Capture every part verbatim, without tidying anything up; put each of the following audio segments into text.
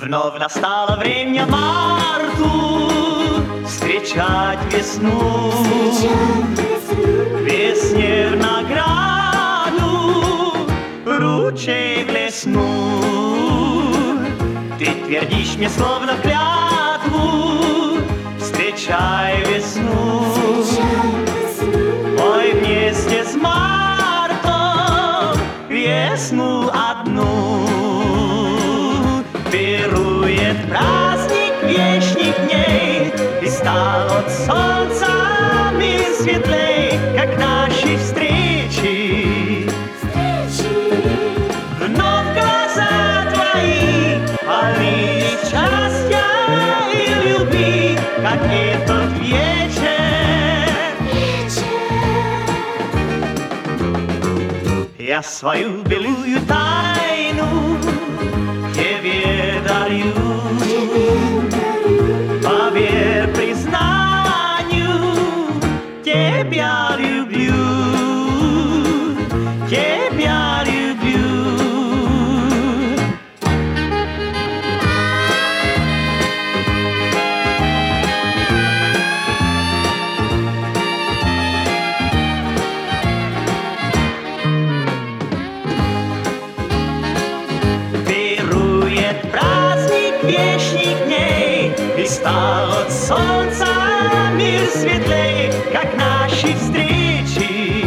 Вновь настало время марту встречать весну, весне в награду ручей блеснул. Ты твердишь мне словно клятву: встречай весну. Ой, вместе с мартом весну одну пирует праздник вечных дней, и стал от солнца мир светлей, как наши встречи. Вновь глаза твои полны счастья и любви, как этот вечер. Я свою белую тайну тебе дарю, поверь признанию, тебя люблю, тебя люблю. Праздник вечных дней, и стал от солнца мир светлей, как наши встречи.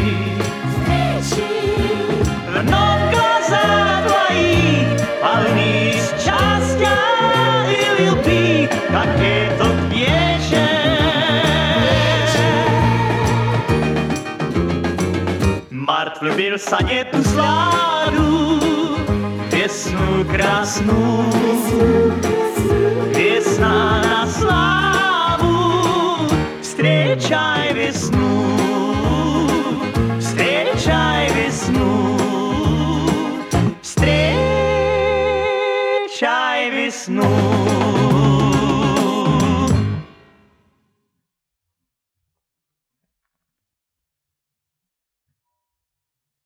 Вновь глаза твои полны счастья и любви, как этот вечер. Март влюбился не ту сладу, весну красну, весна на славу. Встречай весну, встречай весну, встречай весну.